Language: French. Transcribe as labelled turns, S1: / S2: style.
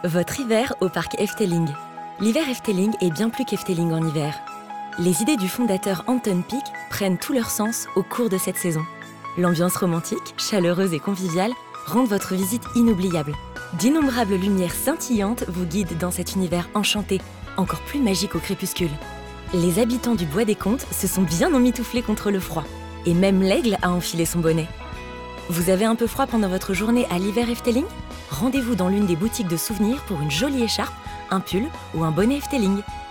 S1: Votre hiver au parc Efteling. L'hiver Efteling est bien plus qu'Efteling en hiver. Les idées du fondateur Anton Pieck prennent tout leur sens au cours de cette saison. L'ambiance romantique, chaleureuse et conviviale rendent votre visite inoubliable. D'innombrables lumières scintillantes vous guident dans cet univers enchanté, encore plus magique au crépuscule. Les habitants du Bois des Contes se sont bien emmitouflés contre le froid, et même l'aigle a enfilé son bonnet. Vous avez un peu froid pendant votre journée à l'hiver Efteling ? Rendez-vous dans l'une des boutiques de souvenirs pour une jolie écharpe, un pull ou un bonnet Efteling.